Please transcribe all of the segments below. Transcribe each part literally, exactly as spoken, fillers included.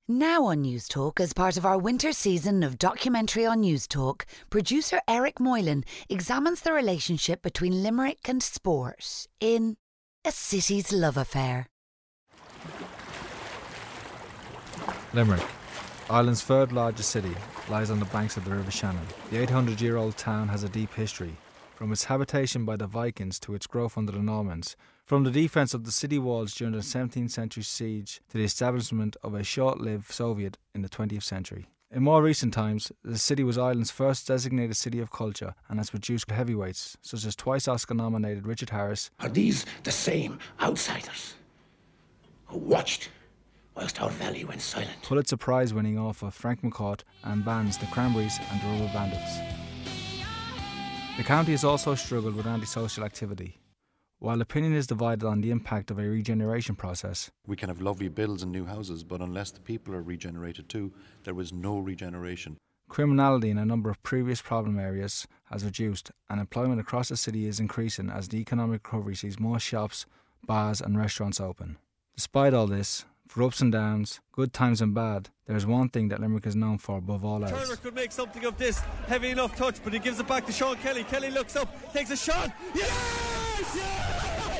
Now on News Talk, as part of our winter season of documentary on News Talk, producer Eric Moylan examines the relationship between Limerick and sport in A City's Love Affair. Limerick, Ireland's third largest city, lies on the banks of the River Shannon. The eight hundred year old town has a deep history, from its habitation by the Vikings to its growth under the Normans, from the defence of the city walls during the seventeenth century siege to the establishment of a short-lived Soviet in the twentieth century. In more recent times, the city was Ireland's first designated city of culture and has produced heavyweights such as twice Oscar-nominated Richard Harris. Are these the same outsiders who watched whilst our valley went silent? Pulitzer Prize-winning author Frank McCourt and bands The Cranberries and The Rubber Bandits. The county has also struggled with antisocial activity. While opinion is divided on the impact of a regeneration process, we can have lovely builds and new houses, but unless the people are regenerated too, there was no regeneration. Criminality in a number of previous problem areas has reduced, and employment across the city is increasing as the economic recovery sees more shops, bars and restaurants open. Despite all this, for ups and downs, good times and bad, there is one thing that Limerick is known for above all else. Turner could make something of this, heavy enough touch, but he gives it back to Sean Kelly. Kelly looks up, takes a shot. Yes! Yes!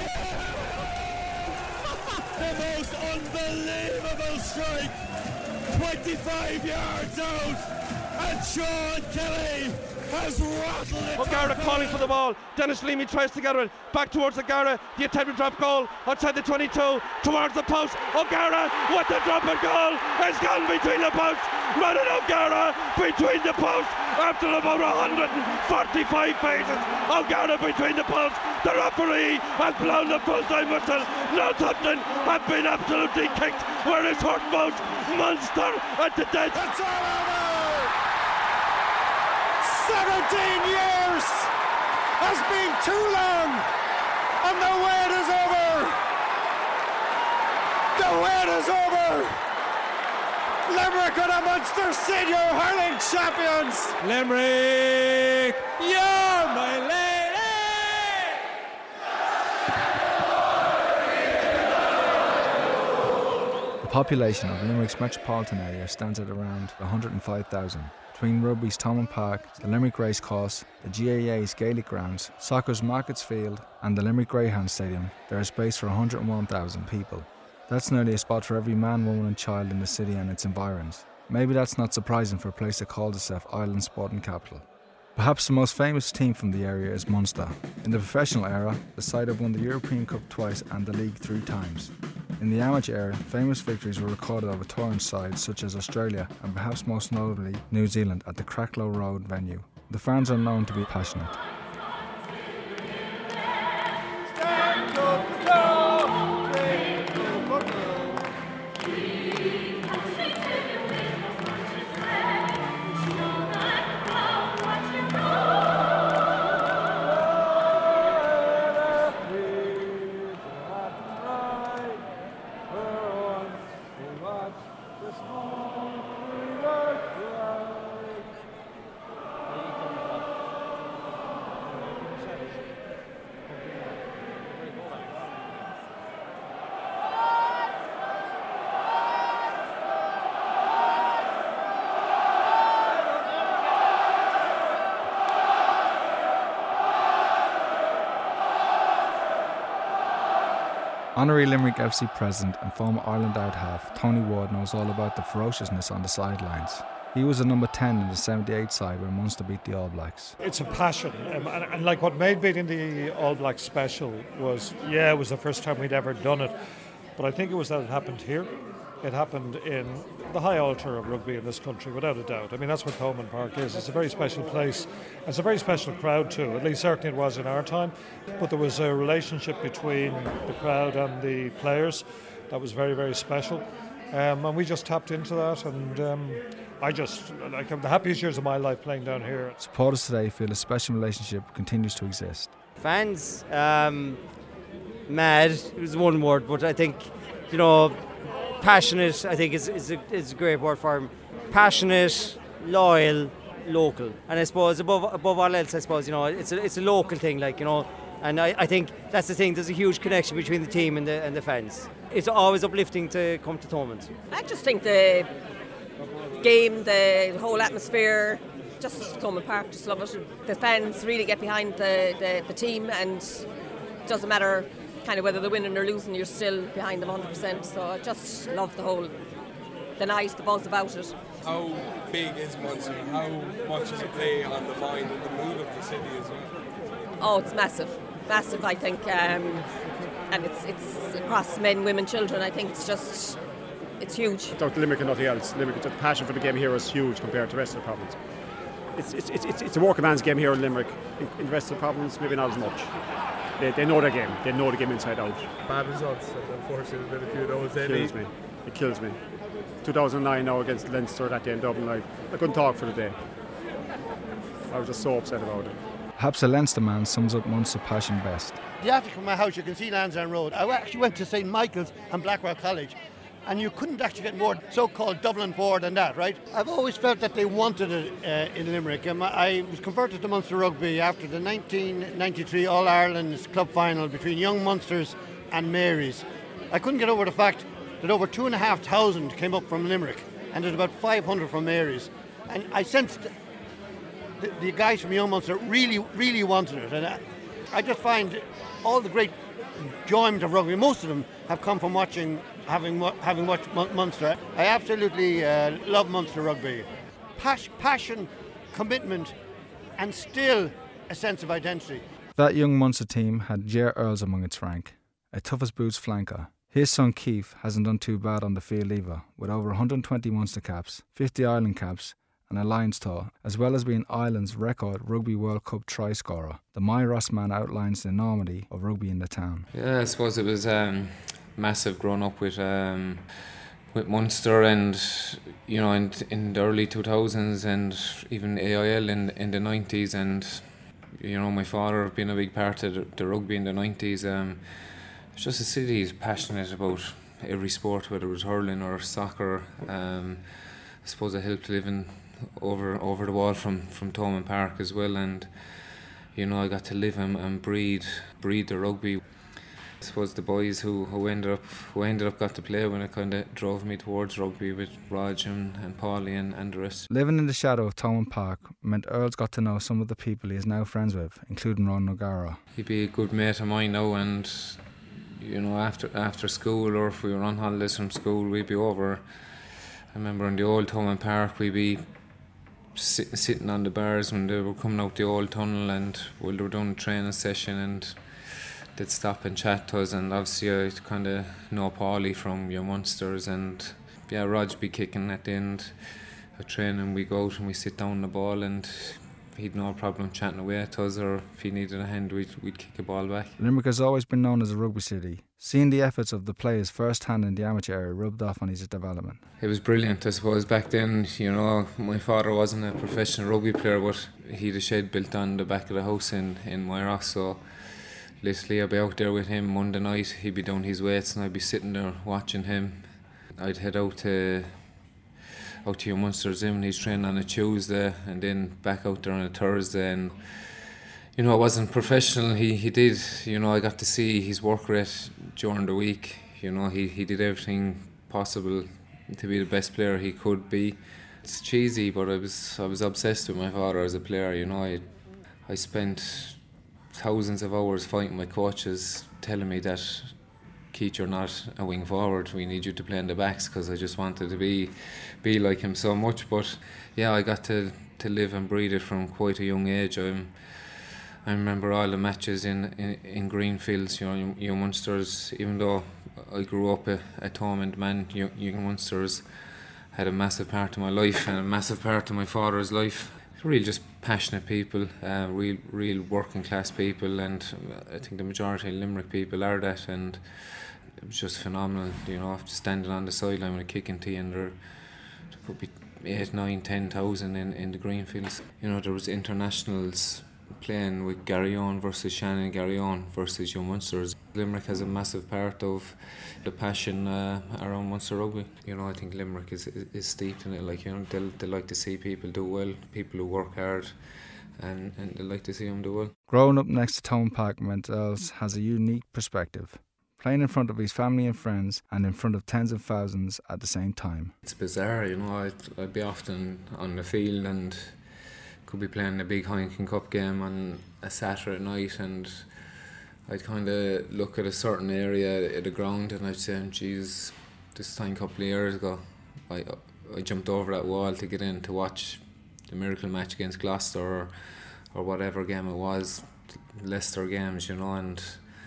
The most unbelievable strike, twenty-five yards out, and Sean Kelly has rattled it. O'Gara calling for the ball. Dennis Leamy tries to gather it back towards O'Gara. The attempted drop goal outside the twenty-two towards the post. O'Gara with the drop and goal has gone between the posts. Running O'Gara between the posts after about one hundred forty-five paces. O'Gara between the posts. The referee has blown the full time whistle. Northampton have been absolutely kicked where it's hurt most. Munster at the dead. It's all over. seventeen years has been too long, and the wait is over. The wait is over. Limerick are the Munster Senior Hurling Champions. Limerick, you're my lady. The population of Limerick's metropolitan area stands at around one hundred five thousand. Between Rugby's Thomond Park, the Limerick Racecourse, the G A A's Gaelic Grounds, soccer's Markets Field and the Limerick Greyhound Stadium, there is space for one hundred one thousand people. That's nearly a spot for every man, woman and child in the city and its environs. Maybe that's not surprising for a place that calls itself Ireland's sporting capital. Perhaps the most famous team from the area is Munster. In the professional era, the side have won the European Cup twice and the league three times. In the amateur era, famous victories were recorded over touring sides such as Australia and perhaps most notably New Zealand at the Cracklow Road venue. The fans are known to be passionate. Honorary Limerick F C president and former Ireland out half Tony Ward knows all about the ferociousness on the sidelines. He was a number ten in the seventy-eight side when Munster beat the All Blacks. It's a passion, um, and, and like what made beating the All Blacks special was, yeah, it was the first time we'd ever done it, but I think it was that it happened here. It happened in the high altar of rugby in this country, without a doubt. I mean, that's what Thomond Park is. It's a very special place. It's a very special crowd too, at least certainly it was in our time. But there was a relationship between the crowd and the players that was very, very special. Um, and we just tapped into that, and um, I just, like, I'm the happiest years of my life playing down here. Supporters today feel a special relationship continues to exist. Fans, um, mad, it was one word, but I think, you know, passionate, I think is, is, a, is a great word for him. Passionate, loyal, local. And I suppose above above all else, I suppose, you know, it's a, it's a local thing, like, you know, And I, I think that's the thing, there's a huge connection between the team and the, and the fans. It's always uplifting to come to Thomond. I just think the game, the whole atmosphere, just Thomond Park, just love it. The fans really get behind the, the, the team, and it doesn't matter kind of whether they're winning or losing, you're still behind them one hundred percent. So I just love the whole, the night, the buzz about it. How big is Munster? How much does it play on the mind and the mood of the city as well? Oh, it's massive. Massive, I think. Um, and it's it's across men, women, children. I think it's just, it's huge. Without Limerick and nothing else, Limerick, the passion for the game here is huge compared to the rest of the province. It's it's it's, it's a working man's game here in Limerick. In, in the rest of the province, maybe not as much. They, they know their game. They know the game inside out. Bad results, and unfortunately, there's been a few of those. It kills me. It kills me. two thousand nine now against Leinster that day in Dublin. I, I couldn't talk for the day. I was just so upset about it. Perhaps a Leinster man sums up Munster passion best. The attic from my house, you can see Lansdowne Road. I actually went to Saint Michael's and Blackwell College, and you couldn't actually get more so-called Dublin forward than that, right? I've always felt that they wanted it uh, in Limerick. Um, I was converted to Munster Rugby after the nineteen ninety-three All-Ireland's club final between Young Munsters and Marys. I couldn't get over the fact that over two and a half thousand came up from Limerick, and there's about five hundred from Marys. And I sensed the, the guys from Young Munster really, really wanted it. And I, I just find all the great enjoyment of rugby, most of them have come from watching, having having watched Munster. I absolutely uh, love Munster rugby. Pas- passion, commitment, and still a sense of identity. That young Munster team had Ger Earls among its rank, a tough-as-boots flanker. His son Keith hasn't done too bad on the field either, with over one hundred twenty Munster caps, fifty Ireland caps and a Lions tour, as well as being Ireland's record Rugby World Cup try scorer. The My Ross man outlines the enormity of rugby in the town. Yeah, I suppose it was um, massive growing up with um, with Munster, and you know, in, in the early two thousands, and even A I L in in the nineties, and you know, my father being a big part of the, the rugby in the nineties. Um, it's just a city is passionate about every sport, whether it was hurling or soccer. Um, I suppose I helped living over over the wall from from Thomond Park as well, and you know, I got to live and, and breathe breathe the rugby. I suppose the boys who, who ended up who ended up got to play when it kind of drove me towards rugby with Raj and, and Paulie and, and the rest. Living in the shadow of Thomond Park meant Earls got to know some of the people he is now friends with, including Ron O'Gara. He'd be a good mate of mine now, and you know, after after school, or if we were on holidays from school, we'd be over. I remember in the old Thomond Park, we'd be sit, sitting on the bars when they were coming out the old tunnel, and while they were doing a training session, and they'd stop and chat to us. And obviously I kind of know Paulie from your Munsters, and yeah, Rog be kicking at the end of training. We go out and we sit down the ball, and he'd no problem chatting away to us, or if he needed a hand, we'd, we'd kick a ball back. Limerick has always been known as a rugby city. Seeing the efforts of the players first-hand in the amateur area rubbed off on his development. It was brilliant, I suppose. Back then, you know, my father wasn't a professional rugby player, but he had a shed built on the back of the house in, in My Ross, so literally I'd be out there with him Monday night. He'd be doing his weights and I'd be sitting there watching him. I'd head out to out to your Munsters in when he's training on a Tuesday, and then back out there on a Thursday. And you know, it wasn't professional. He he did, you know, I got to see his work rate during the week. You know, he, he did everything possible to be the best player he could be. It's cheesy, but I was I was obsessed with my father as a player. You know, I I spent thousands of hours fighting my coaches, telling me that, Keith, you're not a wing forward, we need you to play in the backs, because I just wanted to be be like him so much. But yeah, I got to, to live and breathe it from quite a young age. I'm, I remember all the matches in, in, in Greenfields, you know, young Munsters. Even though I grew up a, a Thomond man, young, young Munsters had a massive part of my life and a massive part of my father's life. Real just passionate people, uh, real real working class people, and I think the majority of Limerick people are that, and it was just phenomenal, you know, after standing on the sideline with a kicking tee, and there, there could be eight, nine, ten thousand in, in the Greenfields. You know, there was internationals playing with Garryowen versus Shannon, Garryowen versus Young Munsters. Limerick has a massive part of the passion uh, around Munster rugby. You know, I think Limerick is, is, is steeped in it. Like, you know, they they like to see people do well, people who work hard, and, and I'd like to see them do well. Growing up next to Thomond Park meant Els has a unique perspective, playing in front of his family and friends and in front of tens of thousands at the same time. It's bizarre, you know, I'd, I'd be often on the field and could be playing a big Heineken Cup game on a Saturday night, and I'd kind of look at a certain area at the ground and I'd say, geez, this time a couple of years ago, I, I jumped over that wall to get in to watch the miracle match against Gloucester or, or whatever game it was, Leicester games, you know, and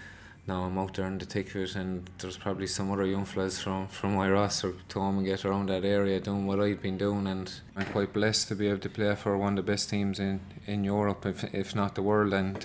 now I'm out there in the thick of it, and there's probably some other young fellas from, from my Ross or Thomond get around that area doing what I've been doing, and I'm quite blessed to be able to play for one of the best teams in, in Europe, if, if not the world, and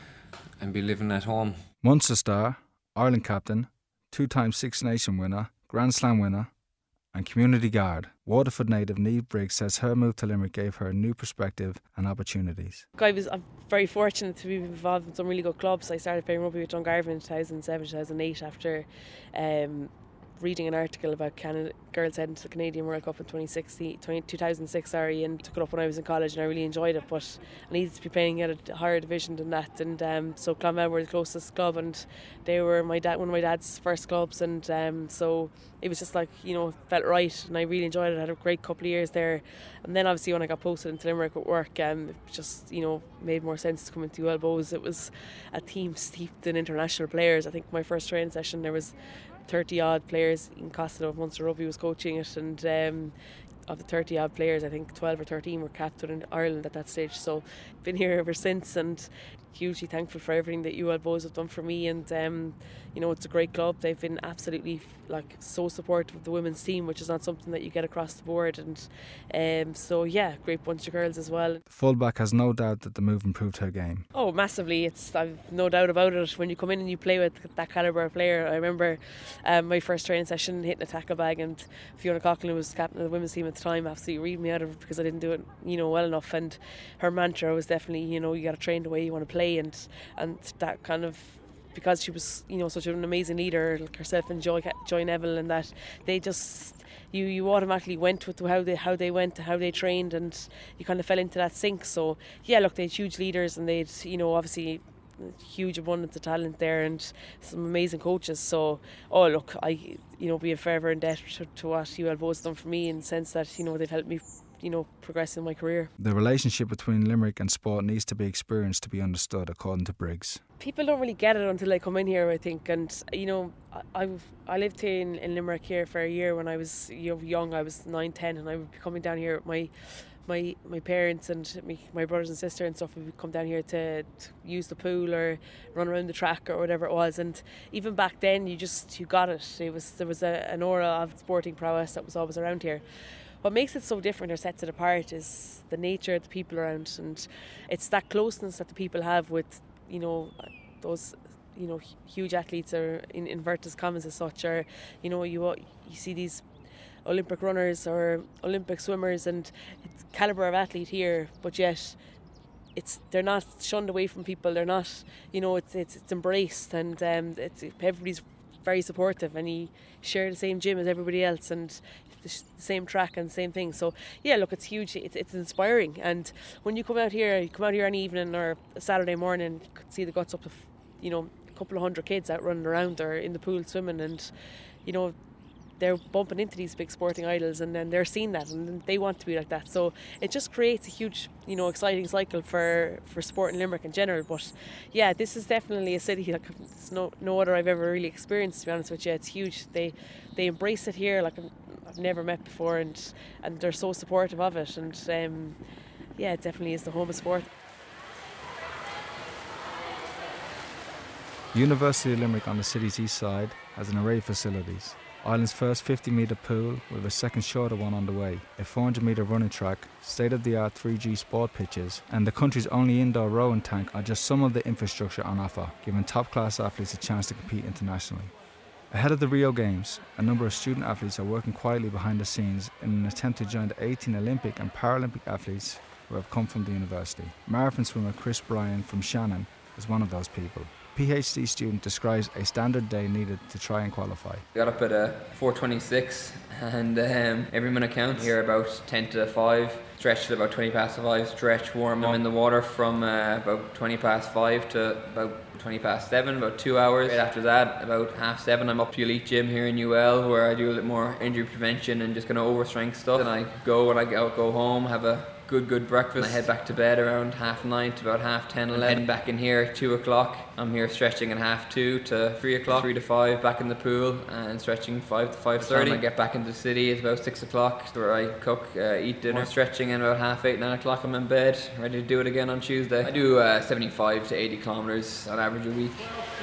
and be living at home. Munster star, Ireland captain, two-time Six Nation winner, Grand Slam winner and community guard, Waterford native Niamh Briggs says her move to Limerick gave her a new perspective and opportunities. I was I'm very fortunate to be involved in some really good clubs. I started playing rugby with Dungarvan in two thousand seven, two thousand eight after um, reading an article about Canada, girls heading to the Canadian World Cup in twenty sixteen, two thousand six, sorry, and took it up when I was in college, and I really enjoyed it, but I needed to be playing at a higher division than that, and um, so Clonmel were the closest club, and they were my dad, one of my dad's first clubs, and um, so it was just like, you know, felt right, and I really enjoyed it. I had a great couple of years there, and then obviously when I got posted into Limerick with work, um, it just, you know, made more sense to come into U L Bohs. It was a team steeped in international players. I think my first training session there was thirty odd players. In Costello of Munster Rugby was coaching it, and um, of the thirty odd players, I think twelve or thirteen were capped in Ireland at that stage. So been here ever since, and hugely thankful for everything that U L Bohs have done for me, and um, you know, it's a great club. They've been absolutely like so supportive of the women's team, which is not something that you get across the board, and um, so yeah, great bunch of girls as well. The fullback has no doubt that the move improved her game. Oh, massively. It's I've no doubt about it. When you come in and you play with that calibre of player, I remember um, my first training session hitting a tackle bag, and Fiona Coughlin was captain of the women's team at the time, absolutely reading me out of it because I didn't do it, you know, well enough, and her mantra was definitely, you know, you got to train the way you want to play, and and that kind of, because she was, you know, such an amazing leader, like herself and Joy, Joy Neville, and that they just, you, you automatically went with how they how they went, how they trained, and you kind of fell into that sync. So yeah, look, they had huge leaders, and they'd, you know, obviously huge abundance of talent there, and some amazing coaches. So oh look, I, you know, be forever in debt to, to what U L Bohs has done for me, in the sense that, you know, they've helped me, you know, progress in my career. The relationship between Limerick and sport needs to be experienced to be understood, according to Briggs. People don't really get it until they come in here, I think, and you know, I I've, I lived in, in Limerick here for a year when I was, you know, young. I was nine, ten, and I would be coming down here with my my my parents and me, my brothers and sister and stuff. We would come down here to, to use the pool or run around the track or whatever it was, and even back then you just, you got it. It was, there was a, an aura of sporting prowess that was always around here. What makes it so different or sets it apart is the nature of the people around, and it's that closeness that the people have with, you know, those, you know, huge athletes, or in inverted commas as such, or, you know, you you see these Olympic runners or Olympic swimmers, and it's calibre of athlete here, but yet it's, they're not shunned away from people. They're not, you know, it's it's, it's embraced, and um, it's, everybody's very supportive, and you share the same gym as everybody else, and the same track and same thing. So yeah, look, it's huge. It's, it's inspiring, and when you come out here, you come out here an evening or a Saturday morning, you could see the guts up to, you know, a couple of hundred kids out running around or in the pool swimming, and you know, they're bumping into these big sporting idols, and then they're seeing that, and they want to be like that. So it just creates a huge, you know, exciting cycle for, for sport in Limerick in general. But yeah, this is definitely a city like it's no no other I've ever really experienced, to be honest with you. It's huge. They they embrace it here like I've never met before, and and they're so supportive of it, and um, yeah, it definitely is the home of sport. University of Limerick on the city's east side has an array of facilities. Ireland's first fifty metre pool with a second shorter one on the way, a four hundred metre running track, state-of-the-art three G sport pitches, and the country's only indoor rowing tank are just some of the infrastructure on offer, giving top-class athletes a chance to compete internationally. Ahead of the Rio Games, a number of student athletes are working quietly behind the scenes in an attempt to join the eighteen Olympic and Paralympic athletes who have come from the university. Marathon swimmer Chris Bryan from Shannon is one of those people. PhD student describes a standard day needed to try and qualify. Got up at uh, four twenty-six and um, every minute counts. Here about ten to five, stretch to about twenty past five, stretch, warm up in the water from uh, about twenty past five to about twenty past seven, about two hours. Right after that, about half seven, I'm up to Elite Gym here in U L where I do a little more injury prevention and just kind of overstrength stuff. And I go when I go, go home, have a good, good breakfast. I head back to bed around half nine to about half ten, eleven. Heading back in here at two o'clock. I'm here stretching at half two to three o'clock, three to five, back in the pool and stretching five to five thirty. When I get back into the city, it's about six o'clock where I cook, uh, eat dinner, stretching, and about half eight, nine o'clock I'm in bed, ready to do it again on Tuesday. I do uh, seventy-five to eighty kilometres on average a week.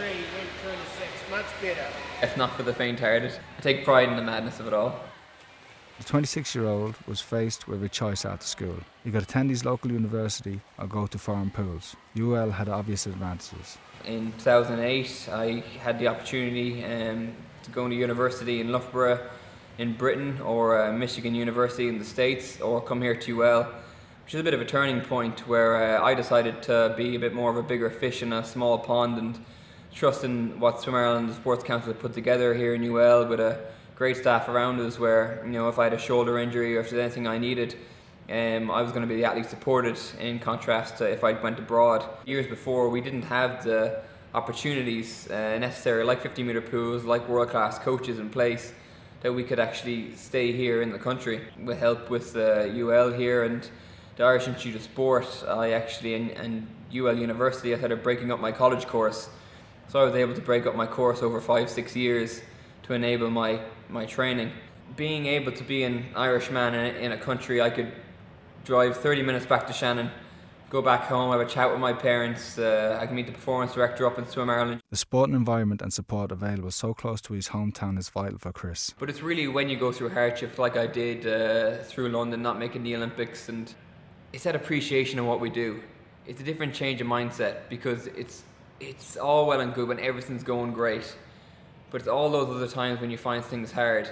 If not for the faint-hearted. I take pride in the madness of it all. The twenty-six-year-old was faced with a choice after school. He could attend his local university or go to foreign pools. U L had obvious advantages. In two thousand eight, I had the opportunity um, to go to university in Loughborough in Britain or uh, Michigan University in the States, or come here to U L, which is a bit of a turning point where uh, I decided to be a bit more of a bigger fish in a small pond and trust in what Swim Ireland and the Sports Council had put together here in U L with a great staff around us where, you know, if I had a shoulder injury or if there's anything I needed, um, I was going to be the athlete supported, in contrast to if I went abroad. Years before, we didn't have the opportunities uh, necessary, like fifty metre pools, like world-class coaches in place, that we could actually stay here in the country. With help with uh, U L here and the Irish Institute of Sport, I actually, and, and U L University, I started breaking up my college course. So I was able to break up my course over five, six years to enable my, my training. Being able to be an Irish man in a, in a country, I could drive thirty minutes back to Shannon, go back home, have a chat with my parents, uh, I can meet the performance director up in Swim Ireland. The sporting environment and support available so close to his hometown is vital for Chris. But it's really when you go through hardship like I did uh, through London, not making the Olympics, and it's that appreciation of what we do. It's a different change of mindset, because it's it's all well and good when everything's going great. But it's all those other times when you find things hard.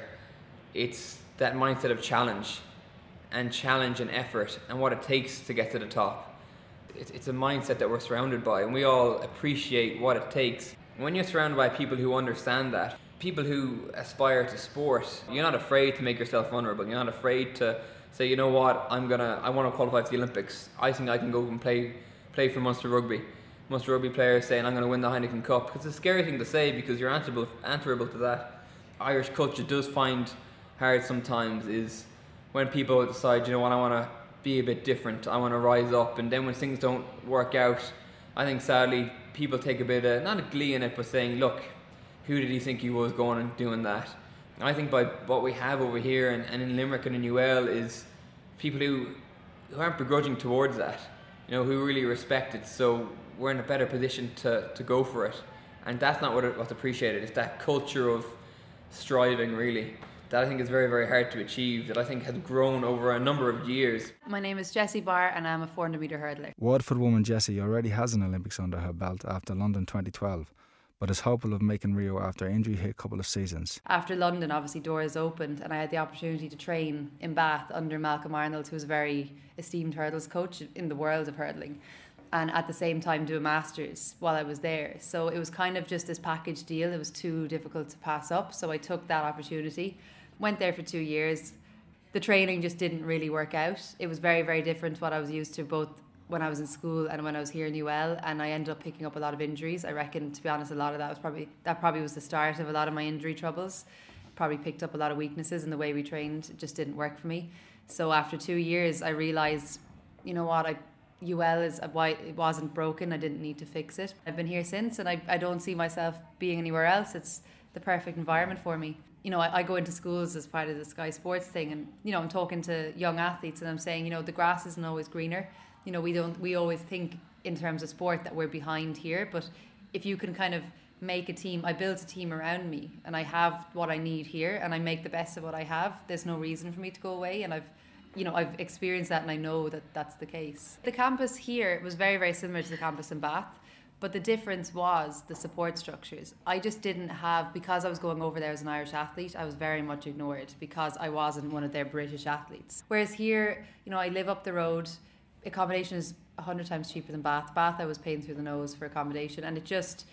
It's that mindset of challenge, and challenge and effort, and what it takes to get to the top. It's, it's a mindset that we're surrounded by, and we all appreciate what it takes. And when you're surrounded by people who understand that, people who aspire to sport, you're not afraid to make yourself vulnerable. You're not afraid to say, you know what, I'm gonna, I want to qualify for the Olympics. I think I can go and play, play for Munster Rugby. Munster Rugby players saying, I'm going to win the Heineken Cup. It's a scary thing to say because you're answerable, answerable to that. Irish culture does find hard sometimes is when people decide, you know what, I want to be a bit different. I want to rise up. And then when things don't work out, I think sadly people take a bit of, not a glee in it, but saying, look, who did he think he was going and doing that? And I think by what we have over here and, and in Limerick and in U L is people who, who aren't begrudging towards that, you know, who really respect it. So we're in a better position to, to go for it. And that's not what it, what's appreciated. It's that culture of striving, really, that I think is very, very hard to achieve, that I think has grown over a number of years. My name is Jessie Barr and I'm a four hundred metre hurdler. Waterford woman Jessie already has an Olympics under her belt after London twenty twelve, but is hopeful of making Rio after injury hit a couple of seasons. After London, obviously doors opened and I had the opportunity to train in Bath under Malcolm Arnold, who was a very esteemed hurdles coach in the world of hurdling, and at the same time do a Masters while I was there. So it was kind of just this package deal. It was too difficult to pass up, so I took that opportunity. Went there for two years. The training just didn't really work out. It was very, very different to what I was used to, both when I was in school and when I was here in U L, and I ended up picking up a lot of injuries. I reckon, to be honest, a lot of that was probably that probably was the start of a lot of my injury troubles. Probably picked up a lot of weaknesses in the way we trained. It just didn't work for me. So after two years, I realised, you know what, I U L is why it wasn't broken. I didn't need to fix it. I've been here since, and I, I don't see myself being anywhere else. It's the perfect environment for me. You know, I, I go into schools as part of the Sky Sports thing, and you know, I'm talking to young athletes, and I'm saying, you know, the grass isn't always greener. You know, we don't. We always think in terms of sport that we're behind here, but if you can kind of make a team, I built a team around me, and I have what I need here, and I make the best of what I have. There's no reason for me to go away, and I've. You know, I've experienced that and I know that that's the case. The campus here was very, very similar to the campus in Bath, but the difference was the support structures. I just didn't have, because I was going over there as an Irish athlete, I was very much ignored because I wasn't one of their British athletes. Whereas here, you know, I live up the road, accommodation is a hundred times cheaper than Bath. Bath I was paying through the nose for accommodation, and it just,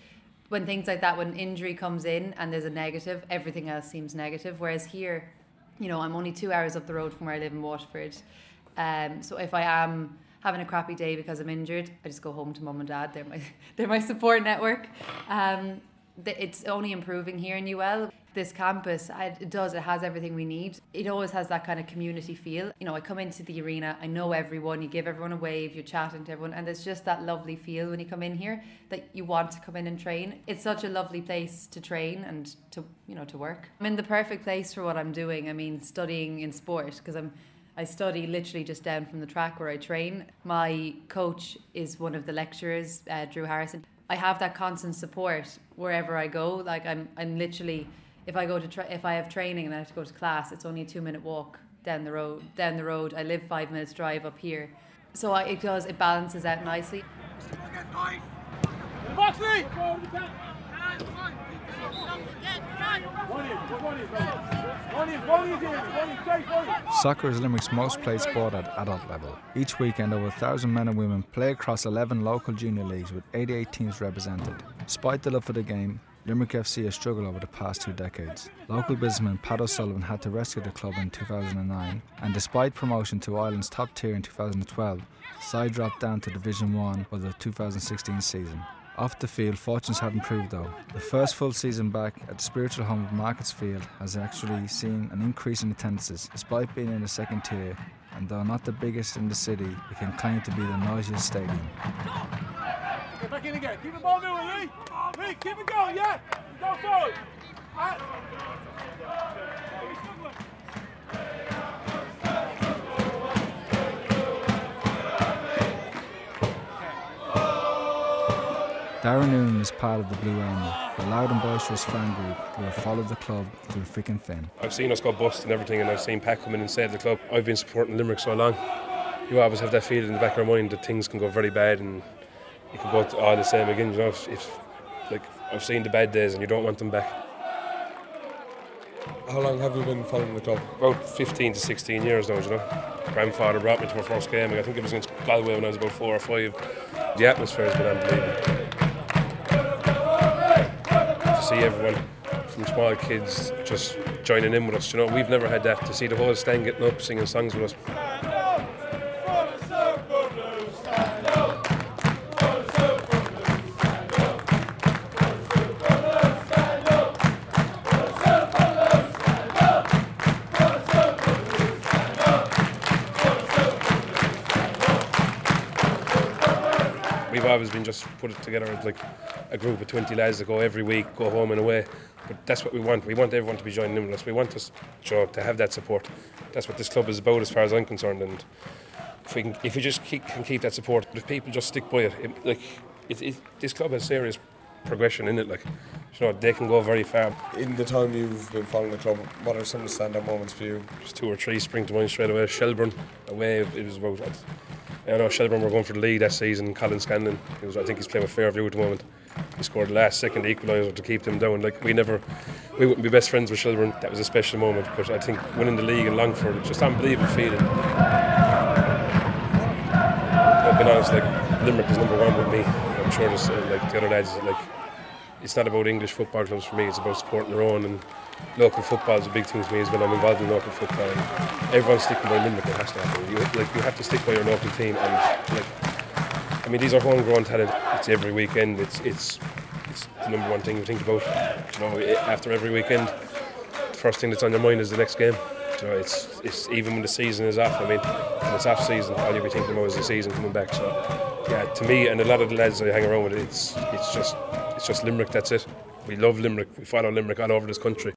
when things like that, when injury comes in and there's a negative, everything else seems negative. Whereas here, you know, I'm only two hours up the road from where I live in Waterford. Um, so if I am having a crappy day because I'm injured, I just go home to mum and dad. They're my they're my support network. Um, it's only improving here in U L. This campus, it does, it has everything we need. It always has that kind of community feel. You know, I come into the arena, I know everyone, you give everyone a wave, you're chatting to everyone, and there's just that lovely feel when you come in here that you want to come in and train. It's such a lovely place to train and to, you know, to work. I'm in the perfect place for what I'm doing. I mean, studying in sport, because I'm I study literally just down from the track where I train. My coach is one of the lecturers, uh, Drew Harrison. I have that constant support wherever I go. Like I'm, I'm literally, if I go to, tra- if I have training and I have to go to class, it's only a two-minute walk down the road. Down the road, I live five minutes drive up here, so I, it does, it balances out nicely. Boxley! Soccer is Limerick's most played sport at adult level. Each weekend, over a thousand men and women play across eleven local junior leagues with eighty-eight teams represented. Despite the love for the game, Limerick F C has struggled over the past two decades. Local businessman Pat O'Sullivan had to rescue the club in two thousand nine, and despite promotion to Ireland's top tier in two thousand twelve, the side dropped down to Division one for the two thousand sixteen season. Off the field, fortunes have improved though. The first full season back at the spiritual home of Markets Field has actually seen an increase in attendances, despite being in the second tier, and though not the biggest in the city, it can claim to be the noisiest stadium. Get back in again. Keep the ball moving, Lee. Lee, keep it going, yeah. Go forward. Ah. Darren Noonan is part of the Blue Army, a loud and boisterous fan group who have followed the club through thick and thin. I've seen us go bust and everything, and I've seen Pat come in and save the club. I've been supporting Limerick so long. You always have that feeling in the back of your mind that things can go very bad and you can go all the same again. You know, if, if like I've seen the bad days and you don't want them back. How long have you been following the club? About fifteen to sixteen years now, you know. Grandfather brought me to my first game. I think it was against Galway when I was about four or five. The atmosphere has been unbelievable. To see everyone from small kids just joining in with us, you know, we've never had that. To see the whole stand getting up, singing songs with us. We've always been just put it together as like a group of twenty lads that go every week, go home and away. But that's what we want. We want everyone to be joining in with us. We want us, you know, to have that support. That's what this club is about, as far as I'm concerned. And if we can, if we just keep, can keep that support, if people just stick by it, it like it, it, this club has serious progression in it. Like, you know, they can go very far. In the time you've been following the club, what are some of the standout moments for you? Just two or three spring to mind straight away. Shelburne away, it was about. I know Shelburne were going for the league that season. Colin Scanlon, he was, I think he's playing with Fairview at the moment. He scored the last second equaliser to keep them down. Like we never, we wouldn't be best friends with Shelburne. That was a special moment. But I think winning the league in Longford, it's just an unbelievable feeling. I've been honest, like Limerick is number one with me. I'm sure there's uh, like the other lads. Like it's not about English football clubs for me. It's about supporting their own, and local football is a big thing for me as well. I'm involved in local football. And everyone's sticking by Limerick. It has to happen. You, like, you have to stick by your local team. And like, I mean, these are homegrown talent. It's every weekend. It's it's it's the number one thing you think about. You know, after every weekend, the first thing that's on your mind is the next game. You know, it's it's even when the season is off. I mean, when it's off season, all you'll be thinking about is the season coming back. So, yeah, to me and a lot of the lads I hang around with, it's it's just it's just Limerick. That's it. We love Limerick. We follow Limerick all over this country.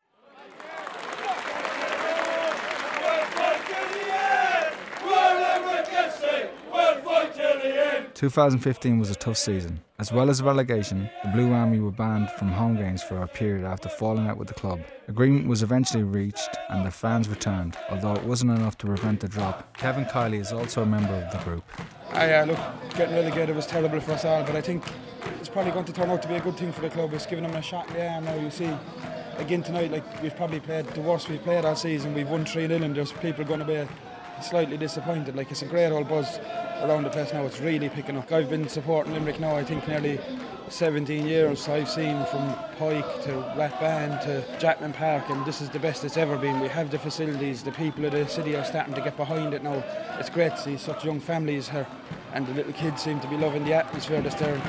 twenty fifteen was a tough season. As well as relegation, the Blue Army were banned from home games for a period after falling out with the club. Agreement was eventually reached and the fans returned, although it wasn't enough to prevent the drop. Kevin Kiley is also a member of the group. Ah, yeah, look, getting relegated was terrible for us all, but I think it's probably going to turn out to be a good thing for the club. It's giving them a shot. Yeah, now you see, again tonight, like we've probably played the worst we've played all season. We've won three nil and there's people going to be slightly disappointed. Like, it's a great old buzz around the place now. It's really picking up. I've been supporting Limerick now, I think, nearly seventeen years. I've seen from Pike to Rathban to Jackman Park, and this is the best it's ever been. We have the facilities, the people of the city are starting to get behind it now. It's great to see such young families here, and the little kids seem to be loving the atmosphere that's there.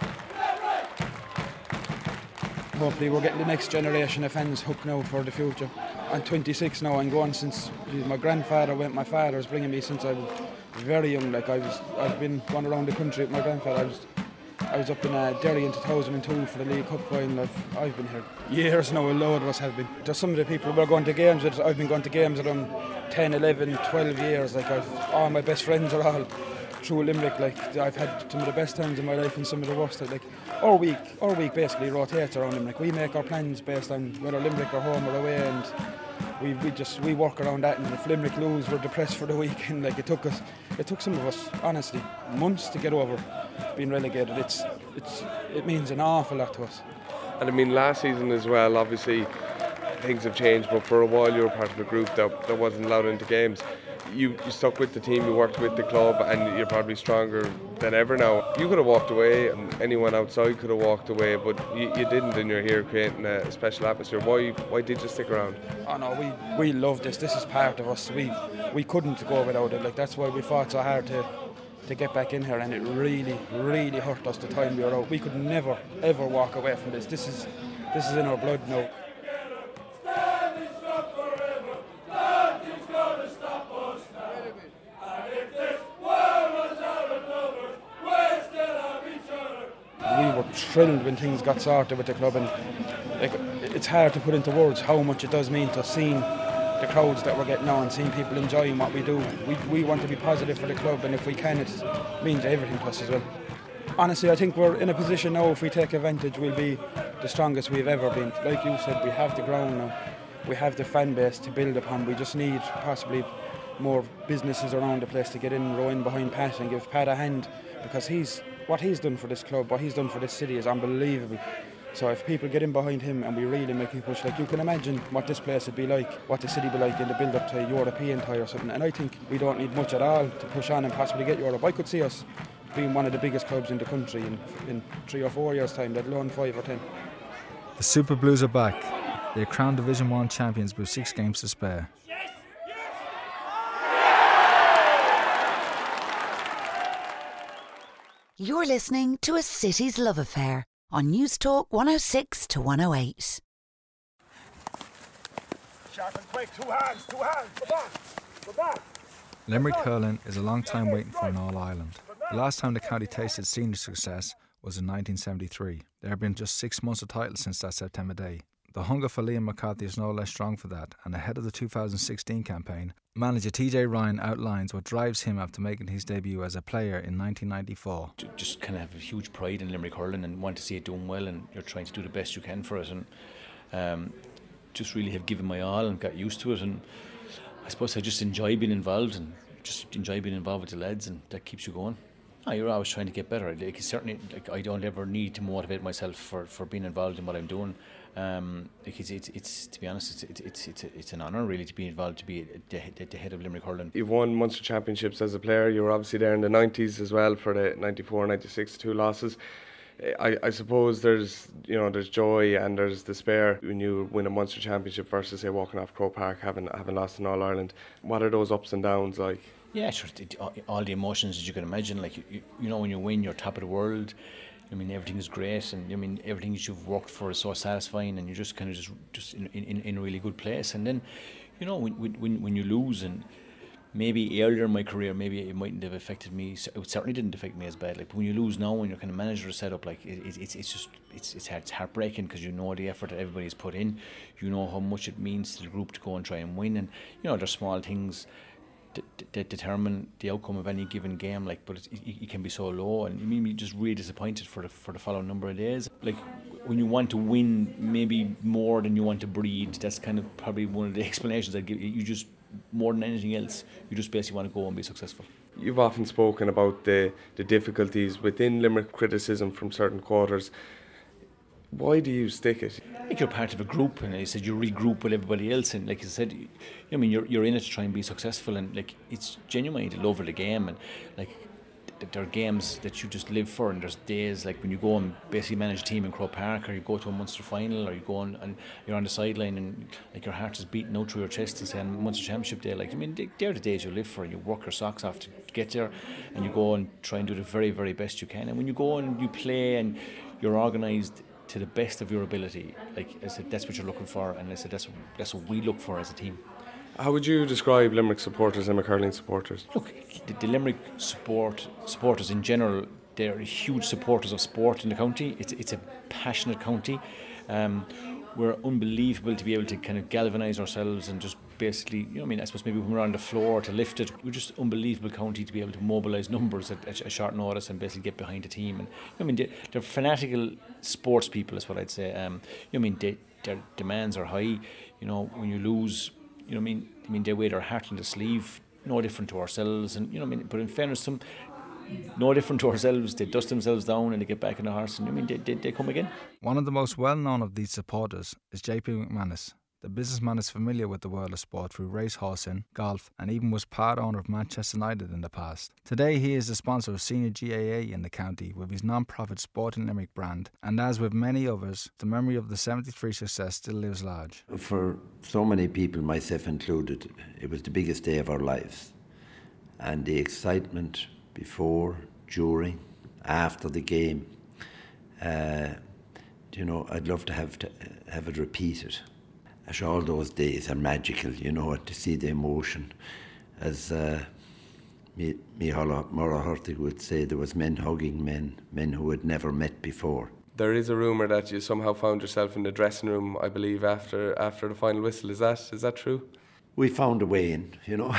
Hopefully we're getting the next generation of fans hooked now for the future. I'm twenty-six now, I'm going since my grandfather went. My father was bringing me since I was very young. Like I was, I've been going around the country with my grandfather. I was, I was up in uh, Derry in two thousand two for the League Cup final. I've, I've been here years now, a load of us have been. There's some of the people we're going to games with, I've been going to games with them ten, eleven, twelve years. Like I've, all my best friends are all through Limerick. Like I've had some of the best times in my life and some of the worst. Like our week, our week basically rotates around Limerick. We make our plans based on whether Limerick are home or away, and we, we just we work around that. And if Limerick lose, we're depressed for the weekend. Like it took us, it took some of us honestly months to get over being relegated. It's it's it means an awful lot to us. And I mean, last season as well, obviously things have changed, but for a while you were part of a group that, that wasn't allowed into games. You, you stuck with the team, you worked with the club, and you're probably stronger than ever now. You could have walked away, and anyone outside could have walked away, but you, you didn't, and you're here creating a special atmosphere. Why why did you stick around? Oh no, we, we love this. This is part of us. We we couldn't go without it. Like that's why we fought so hard to to get back in here, and it really, really hurt us the time we were out. We could never, ever walk away from this. This is this is in our blood now. We were thrilled when things got sorted with the club, and like, it's hard to put into words how much it does mean to seeing the crowds that we're getting now and seeing people enjoying what we do. We, we want to be positive for the club, and if we can, it means everything to us as well. Honestly, I think we're in a position now, if we take advantage, we'll be the strongest we've ever been. Like you said, we have the ground now, we have the fan base to build upon. We just need possibly more businesses around the place to get in, row in behind Pat and give Pat a hand, because he's what he's done for this club, what he's done for this city is unbelievable. So if people get in behind him and we really make a push, like you can imagine what this place would be like, what the city would be like in the build up to a European tie or something. And I think we don't need much at all to push on and possibly get Europe. I could see us being one of the biggest clubs in the country in, in three or four years' time, let alone five or ten. The Super Blues are back. They're crowned Division one champions with six games to spare. You're listening to A City's Love Affair on News Talk one oh six to one oh eight. Sharp and quick, two hands, two hands, go back, go back. Limerick hurling is a long time waiting for an All-Ireland. The last time the county tasted senior success was in nineteen seventy-three. There have been just six months of titles since that September day. The hunger for Liam McCarthy is no less strong for that, and ahead of the two thousand sixteen campaign, manager T J Ryan outlines what drives him after making his debut as a player in nineteen ninety-four. Just kind of have a huge pride in Limerick hurling and want to see it doing well, and you're trying to do the best you can for it, and um, just really have given my all and got used to it, and I suppose I just enjoy being involved and just enjoy being involved with the lads, and that keeps you going. Oh, you're always trying to get better. Like, certainly, like, I don't ever need to motivate myself for, for being involved in what I'm doing. Um, like it's, it's, it's to be honest, it's it's it's, a, it's an honour really to be involved, to be the, the, the head of Limerick hurling. You've won Munster Championships as a player. You were obviously there in the nineties as well for the ninety-four ninety-six, two losses. I, I suppose there's you know there's joy and there's despair when you win a Munster Championship versus say walking off Croke Park having having lost in All Ireland. What are those ups and downs like? Yeah, sure. All the emotions that you can imagine. Like you, you know, when you win, you're top of the world. I mean, everything is great, and I mean, everything that you've worked for is so satisfying, and you're just kind of just just in, in, in a really good place. And then, you know, when when when you lose, and maybe earlier in my career, maybe it mightn't have affected me. It certainly didn't affect me as bad. Like, but when you lose now, when you're kind of manager or set up, like it, it, it's it's just it's it's, hard, it's heartbreaking, because you know the effort that everybody's put in, you know how much it means to the group to go and try and win, and you know there's small things that determine the outcome of any given game, like, but it, it, it can be so low, and you mean you're just really disappointed for the for the following number of days. Like when you want to win, maybe more than you want to breed. That's kind of probably one of the explanations I give. You just more than anything else, you just basically want to go and be successful. You've often spoken about the the difficulties within Limerick, criticism from certain quarters. Why do you stick it? like you're part of a group, and I said you regroup with everybody else, and like I said, you, I mean you're you're in it to try and be successful, and like it's genuinely the love of the game, and like th- there are games that you just live for, and there's days like when you go and basically manage a team in Croke Park, or you go to a Munster final, or you go on and you're on the sideline and like your heart is beating out through your chest and saying Munster Championship Day. Like I mean, they, they're the days you live for, and you work your socks off to get there, and you go and try and do the very very best you can. And when you go and you play and you're organised to the best of your ability, like I said, that's what you're looking for, and I said that's that's what we look for as a team. How would you describe Limerick supporters, Limerick hurling supporters? Look, the, the Limerick support supporters in general, they're huge supporters of sport in the county. It's it's a passionate county. Um, we're unbelievable to be able to kind of galvanise ourselves and just basically, you know, I mean, I suppose maybe when we're on the floor to lift it, we're just unbelievable county to be able to mobilise numbers at, at a short notice and basically get behind a team. And you know, I mean, they, they're fanatical sports people, is what I'd say. Um, you know, I mean, they, their demands are high. You know, when you lose, you know, I mean, I mean, they wear their heart on the sleeve. No different to ourselves, and you know, I mean, but in fairness, some no different to ourselves. They dust themselves down and they get back in the horse, and I mean, they, they, they come again. One of the most well-known of these supporters is J P McManus. The businessman is familiar with the world of sport through racehorsing, golf, and even was part owner of Manchester United in the past. Today he is the sponsor of senior G A A in the county with his non-profit Sporting Limerick brand, and as with many others, the memory of the seventy-three success still lives large. For so many people, myself included, it was the biggest day of our lives, and the excitement before, during, after the game, uh, you know, I'd love to have to have it repeated. As all those days are magical, you know, to see the emotion. As uh, Micheál Murray Hurtig would say, there was men hugging men, men who had never met before. There is a rumour that you somehow found yourself in the dressing room, I believe, after after the final whistle. Is that is that true? We found a way in, you know.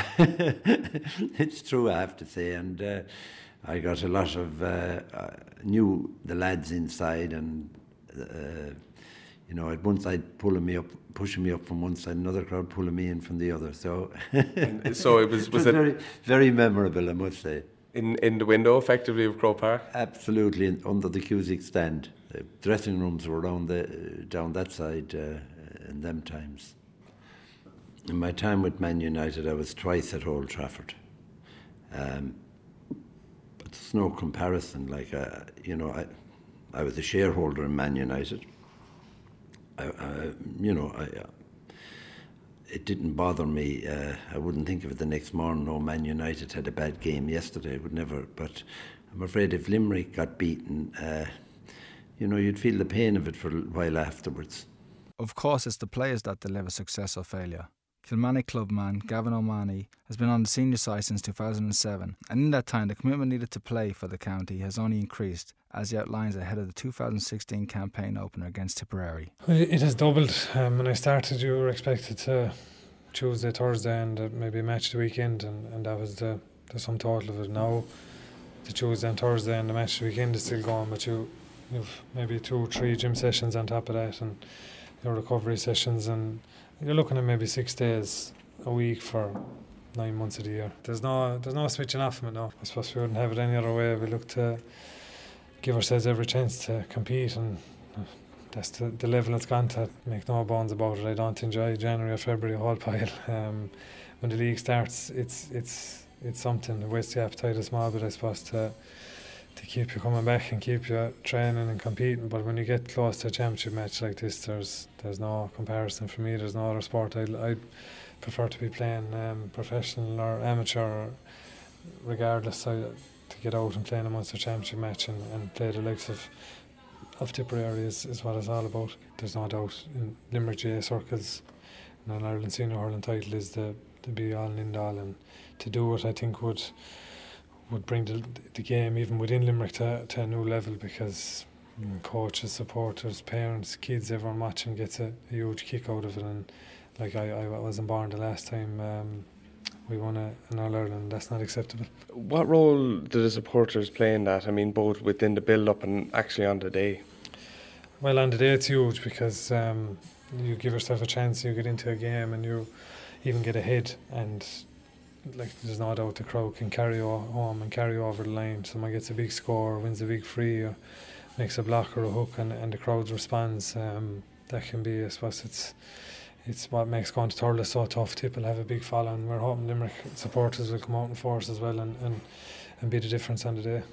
It's true, I have to say, and uh, I got a lot of uh, uh, knew the lads inside, and uh, you know, at one side pulling me up, pushing me up from one side, another crowd pulling me in from the other. So, so it was, it was was it very, very memorable, I must say. In in the window, effectively, of Croke Park. Absolutely, in, under the Cusick stand. The dressing rooms were around the uh, down that side uh, in them times. In my time with Man United, I was twice at Old Trafford. Um, but there's no comparison. Like, uh, you know, I, I was a shareholder in Man United. I, I, you know, I, uh, it didn't bother me. Uh, I wouldn't think of it the next morning. No, Man United had a bad game yesterday. I would never. But I'm afraid if Limerick got beaten, uh, you know, you'd feel the pain of it for a while afterwards. Of course, it's the players that deliver success or failure. Kilmarnock clubman Gavin O'Mahony has been on the senior side since two thousand seven, and in that time the commitment needed to play for the county has only increased, as he outlines ahead of the two thousand sixteen campaign opener against Tipperary. Well, it has doubled. Um, when I started, you were expected to Tuesday, Thursday, and uh, maybe a match the weekend, and, and that was the, the sum total of it. Now, the Tuesday and Thursday and the match the weekend is still going, but you, you've maybe two or three gym sessions on top of that, and your recovery sessions, and you're looking at maybe six days a week for nine months of the year. There's no there's no switching off from it now. I suppose we wouldn't have it any other way. We look to give ourselves every chance to compete, and that's the, the level it's gone to. Make no bones about it. I don't enjoy January or February a whole pile. Um, when the league starts, it's it's it's something. It wastes the appetite a small bit, I suppose, to to keep you coming back and keep you training and competing. But when you get close to a championship match like this, there's there's no comparison for me. There's no other sport I'd, I'd prefer to be playing, um, professional or amateur, or regardless. I, to get out and play in a Munster championship match and, and play the likes of of Tipperary is, is what it's all about. There's no doubt in Limerick G A A circles, and an Ireland senior hurling title is the, the be all and end all, and to do it I think would would bring the, the game even within Limerick to, to a new level, because you know, coaches, supporters, parents, kids, everyone watching gets a, a huge kick out of it. And like I, I wasn't born the last time um, we won a, an All-Ireland. That's not acceptable. What role do the supporters play in that? I mean, both within the build-up and actually on the day. Well, on the day it's huge, because um, you give yourself a chance, you get into a game and you even get ahead, and like there's no doubt the crowd can carry you home and carry you over the line. Someone gets a big score, wins a big free, or makes a block or a hook, and, and the crowd responds. Um, that can be, I suppose it's it's what makes going to Thurles so tough. People have a big following. We're hoping Limerick supporters will come out in force as well and, and, and be the difference on the day.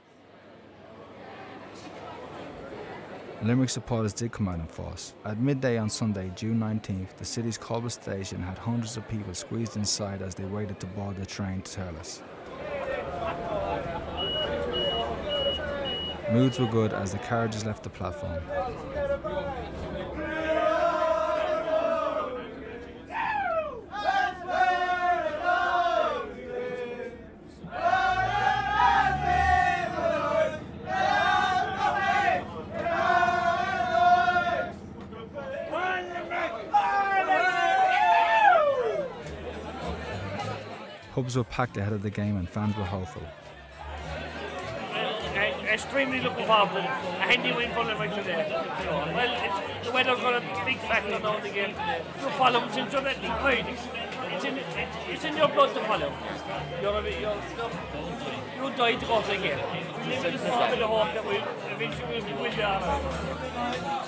Limerick supporters did come out in force. At midday on Sunday, June nineteenth, the city's Colba station had hundreds of people squeezed inside as they waited to board the train to Thurles. Moods were good as the carriages left the platform. Pubs were packed ahead of the game and fans were hopeful. Extremely looking forward to it. A handy win for Limerick today. You know, well, it's, the weather's got a big factor now in the game today. You follow them since you're at the point. It's in, it's, it's in your blood to follow. You're, you're, you're, you die to go to the game. We live in a small bit of hope that we'll eventually we'll win the honour.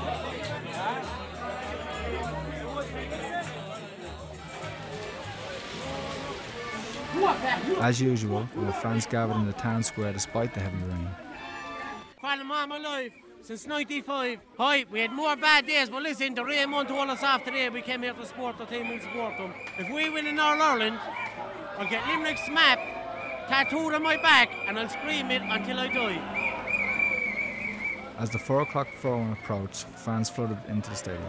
As usual, there were fans gathered in the town square despite the heavy rain. Following all my life, since ninety-five. Hi, we had more bad days, but listen, the rain won't hold us off today. We came here to support the team and support them. If we win in All Ireland, I'll get Limerick's map tattooed on my back and I'll scream it until I die. As the four o'clock throw-in approached, fans flooded into the stadium.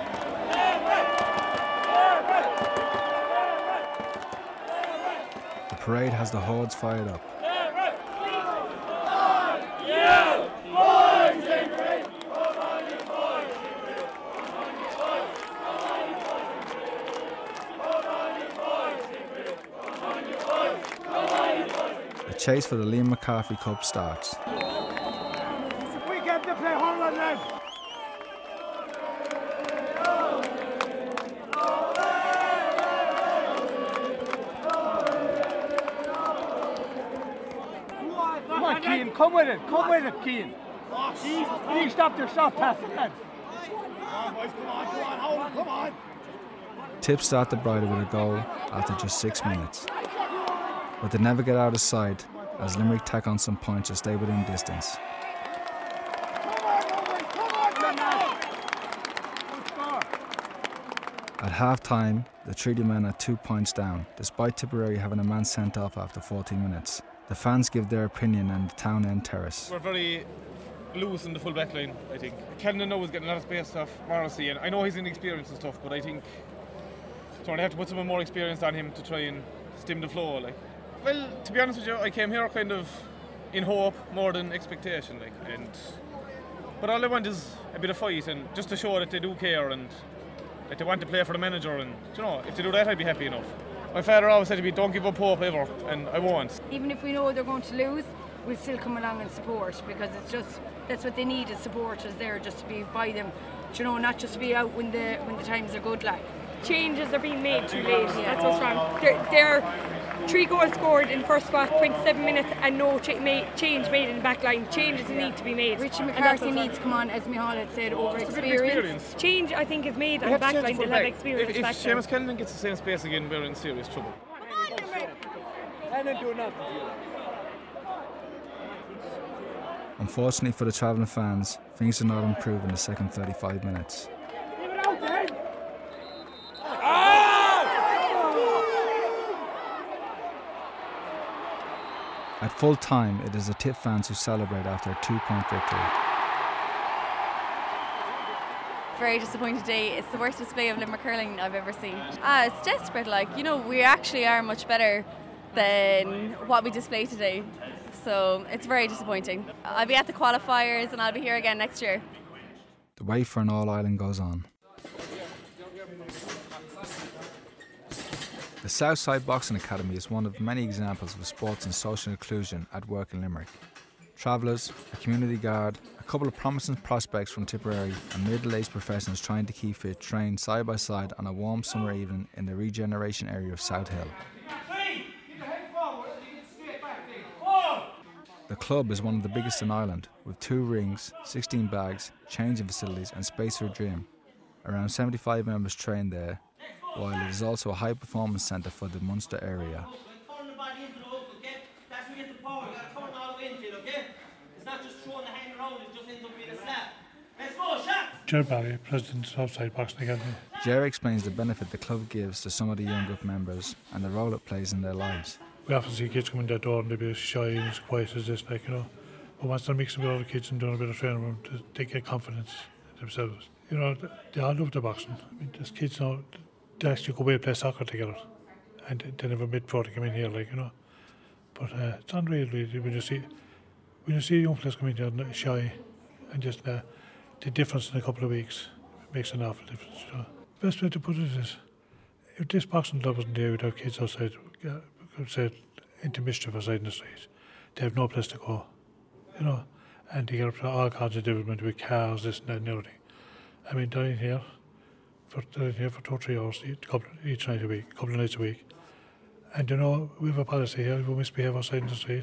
The parade has the hordes fired up. The chase for the Liam McCarthy Cup starts. We get to play hurling then. Come on, Keane, come with it, come with it, Keane. You stop your soft pass, lads. Come on, boys, come on, come on, hold it, come on. Tip start the Bridal with a goal after just six minutes. But they never get out of sight as Limerick tack on some points to stay within distance. At half-time, the Treaty men are two points down, despite Tipperary having a man sent off after fourteen minutes. The fans give their opinion on the town end terrace. We're very loose in the full back line, I think. Kennan knows getting a lot of space off Morrissey, and I know he's inexperienced and stuff, but I think so they have to put some more experience on him to try and stem the flow. Like, well, to be honest with you, I came here kind of in hope more than expectation, like, and but all I want is a bit of fight and just to show that they do care and that they want to play for the manager, and you know, if they do that, I'd be happy enough. My father always said to me, don't give up hope ever, and I won't. Even if we know they're going to lose, we'll still come along and support, because it's just, that's what they need, is supporters there just to be by them, you know, not just to be out when the when the times are good, like. Changes are being made too late, that's what's wrong. They're, they're three goals scored in first spot, twenty-seven minutes, and no ch- made, change made in the back line. Changes need to be made. Richie McCarthy needs to come on, as Micheál had said, over experience. experience. Change, I think, is made on the back line. They'll have experience. If, if back Seamus Kennan gets the same space again, we're in serious trouble. Unfortunately for the travelling fans, things did not improve in the second thirty-five minutes. At full time, it is the Tip fans who celebrate after a two-point victory. Very disappointed day. It's the worst display of Limerick hurling I've ever seen. Ah, it's desperate. Like, you know, we actually are much better than what we display today. So it's very disappointing. I'll be at the qualifiers and I'll be here again next year. The wait for an All-Ireland goes on. The Southside Boxing Academy is one of many examples of sports and social inclusion at work in Limerick. Travellers, a community guard, a couple of promising prospects from Tipperary and middle-aged professionals trying to keep fit train side by side on a warm summer evening in the regeneration area of South Hill. The club is one of the biggest in Ireland, with two rings, sixteen bags, changing facilities and space for a dream. Around seventy-five members train there, while it is also a high performance centre for the Munster area. Ger Barry, President of Outside Boxing Academy. Jerry explains the benefit the club gives to some of the younger members and the role it plays in their lives. We often see kids come in that door and they're a bit shy and as quiet as this, like, you know. But once they're mixing with other kids and doing a bit of training with them, they get confidence in themselves. You know, they all love the boxing. I mean, there's kids now, they actually go away and play soccer together. And they never met before they come in here, like, you know. But uh, it's unreal, really, when you see, when you see young players come in here and shy and just uh, the difference in a couple of weeks makes an awful difference, you know. Best way to put it is, if this boxing club wasn't there, we'd have kids outside, uh, say, into mischief outside in the street. They have no place to go, you know, and they get up to all kinds of development with cars, this and that and everything. I mean, they're in here for, they're in here for two or three hours each, couple, each night a week, a couple of nights a week. And you know, we have a policy here, if we misbehave outside in the street,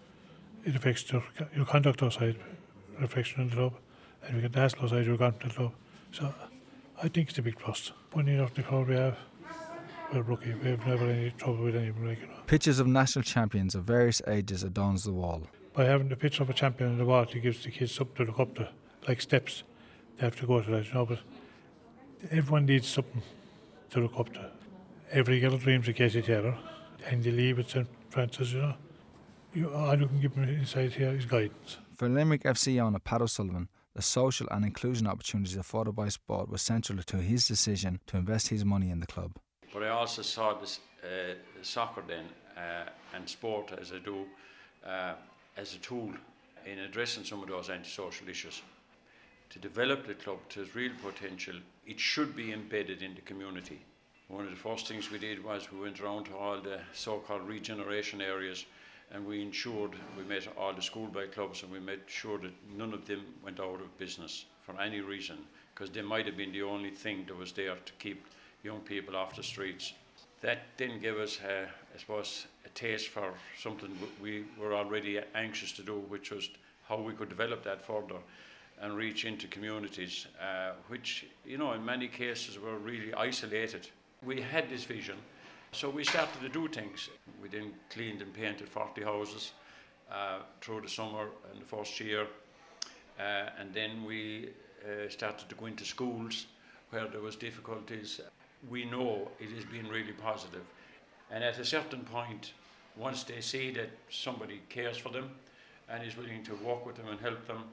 it affects your, your conduct outside, reflection in the club, and if you get nasty outside, you're gone from the club. So I think it's a big plus. When you know the crowd we have, we're lucky. We have never any trouble with anyone, like, you know. Pictures of national champions of various ages adorns the wall. By having the picture of a champion on the wall, it gives the kids something to look up to, like steps. They have to go to that, you know, but everyone needs something to look up to. Every girl dreams of Katie Taylor, and they leave at Saint Francis, you know. You, all you can give them inside here is guidance. For Limerick F C owner Pat O'Sullivan, the social and inclusion opportunities afforded by sport was central to his decision to invest his money in the club. But I also saw this uh, soccer then uh, and sport as I do uh, as a tool in addressing some of those antisocial issues. To develop the club to its real potential, it should be embedded in the community. One of the first things we did was we went around to all the so-called regeneration areas and we ensured, we met all the schoolboy clubs and we made sure that none of them went out of business for any reason, because they might have been the only thing that was there to keep young people off the streets. That then gave us, uh, I suppose, a taste for something we were already anxious to do, which was how we could develop that further and reach into communities, uh, which, you know, in many cases were really isolated. We had this vision, so we started to do things. We then cleaned and painted forty houses uh, through the summer and the first year, uh, and then we uh, started to go into schools where there was difficulties. We know it has been really positive. And at a certain point, once they see that somebody cares for them and is willing to work with them and help them,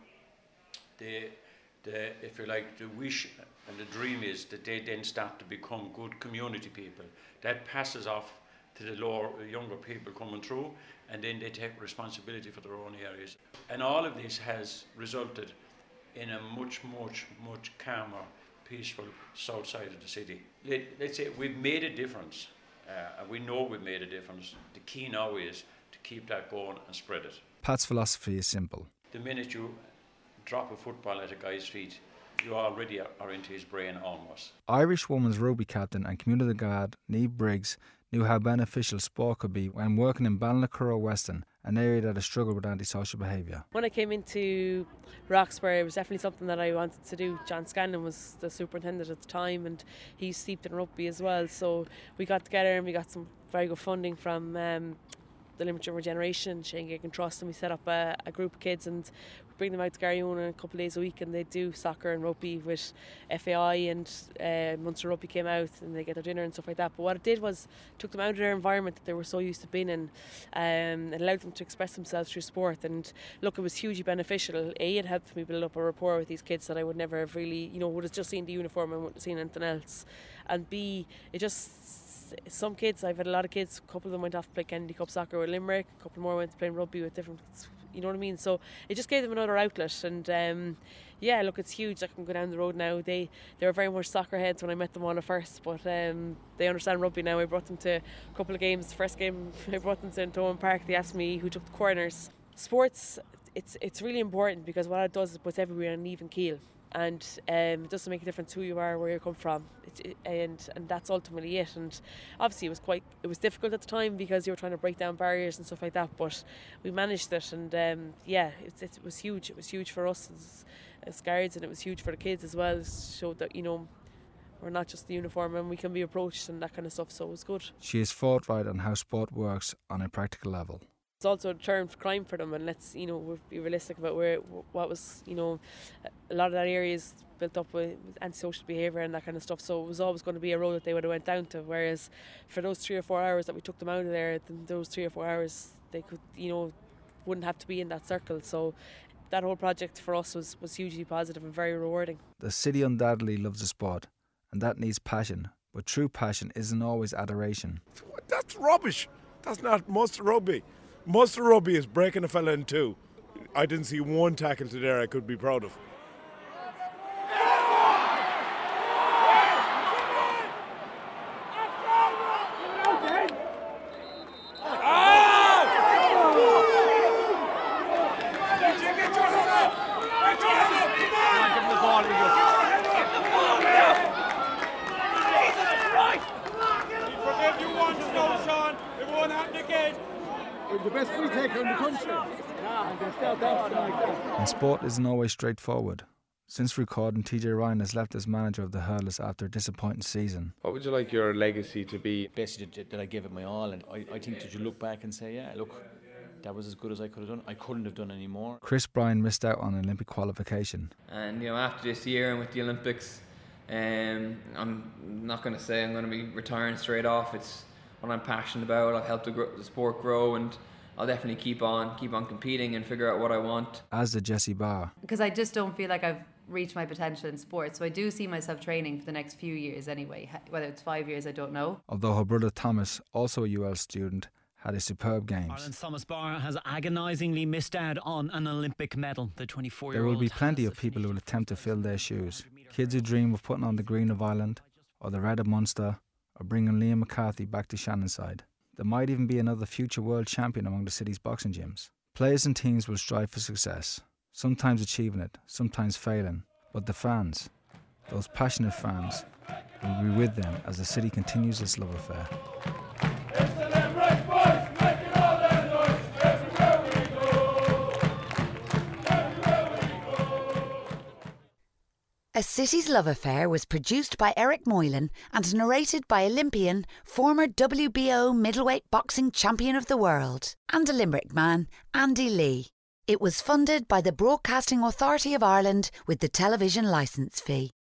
they, they, if you like, the wish and the dream is that they then start to become good community people. That passes off to the lower, younger people coming through, and then they take responsibility for their own areas. And all of this has resulted in a much, much, much calmer, peaceful south side of the city. Let, let's say we've made a difference, uh, and we know we've made a difference. The key now is to keep that going and spread it. Pat's philosophy is simple. The minute you drop a football at a guy's feet, you already are into his brain almost. Irish women's rugby captain and community guard Niamh Briggs knew how beneficial sport could be when working in Ballinacurra Weston, an area that has struggled with antisocial behaviour. When I came into Roxburgh, it was definitely something that I wanted to do. John Scanlon was the superintendent at the time, and he's steeped in rugby as well. So we got together and we got some very good funding from um, the Limerick Younger Generation, Shane Gagan Trust, and we set up a, a group of kids and bring them out to Garryowen a couple of days a week, and they do soccer and rugby with F A I, and uh, Munster Rugby came out and they get their dinner and stuff like that. But what it did was took them out of their environment that they were so used to being in, um, and allowed them to express themselves through sport. And look, it was hugely beneficial. A, it helped me build up a rapport with these kids that I would never have really, you know, would have just seen the uniform and wouldn't have seen anything else. And B, it just, some kids, I've had a lot of kids, a couple of them went off to play Kennedy Cup soccer with Limerick, a couple more went to play rugby with different, you know what I mean? So it just gave them another outlet, and um, yeah, look, it's huge. I can go down the road now. They they were very much soccer heads when I met them all at first, but um, they understand rugby now. I brought them to a couple of games. The first game I brought them to in Towan Park, they asked me who took the corners. Sports, it's it's really important because what it does is it puts everybody on an even keel. and um, it doesn't make a difference who you are, where you come from, it, it, and and that's ultimately it. And obviously it was quite it was difficult at the time because you were trying to break down barriers and stuff like that, but we managed it, and um, yeah, it, it was huge. It was huge for us as, as guards, and it was huge for the kids as well. It showed that, you know, we're not just the uniform and we can be approached and that kind of stuff, so it was good. She is forthright on how sport works on a practical level. It's also a term crime for them, and let's, you know, be realistic about where what was, you know, a lot of that area is built up with antisocial behaviour and that kind of stuff, so it was always going to be a road that they would have went down to, whereas for those three or four hours that we took them out of there, then those three or four hours they could, you know, wouldn't have to be in that circle. So that whole project for us was, was hugely positive and very rewarding. The city undoubtedly loves the sport, and that needs passion, but true passion isn't always adoration. That's rubbish. That's not Munster rugby. Munster rugby is breaking a fella in two. I didn't see one tackle today I could be proud of. The best free taker in the country. And sport isn't always straightforward. Since recording, T J Ryan has left as manager of the Hurlers after a disappointing season. What would you like your legacy to be? Basically, did, did I give it my all, and I, I think that you look back and say, yeah, look, that was as good as I could have done. I couldn't have done any more. Chris Bryan missed out on Olympic qualification. And you know, after this year and with the Olympics, um, I'm not going to say I'm going to be retiring straight off. It's what I'm passionate about. I've helped the, gro- the sport grow, and I'll definitely keep on, keep on competing and figure out what I want. As did Jessie Barr. Because I just don't feel like I've reached my potential in sport, so I do see myself training for the next few years anyway. Whether it's five years, I don't know. Although her brother Thomas, also a U L student, had a superb games. Ireland's Thomas Barr has agonisingly missed out on an Olympic medal. The twenty-four-year-old There will be plenty of people who will attempt to fill their shoes. Kids who dream of putting on the green of Ireland, or the red of Munster, or bringing Liam McCarthy back to Shannonside. There might even be another future world champion among the city's boxing gyms. Players and teams will strive for success, sometimes achieving it, sometimes failing. But the fans, those passionate fans, will be with them as the city continues its love affair. A City's Love Affair was produced by Eric Moylan and narrated by Olympian, former W B O middleweight boxing champion of the world, and a Limerick man, Andy Lee. It was funded by the Broadcasting Authority of Ireland with the television licence fee.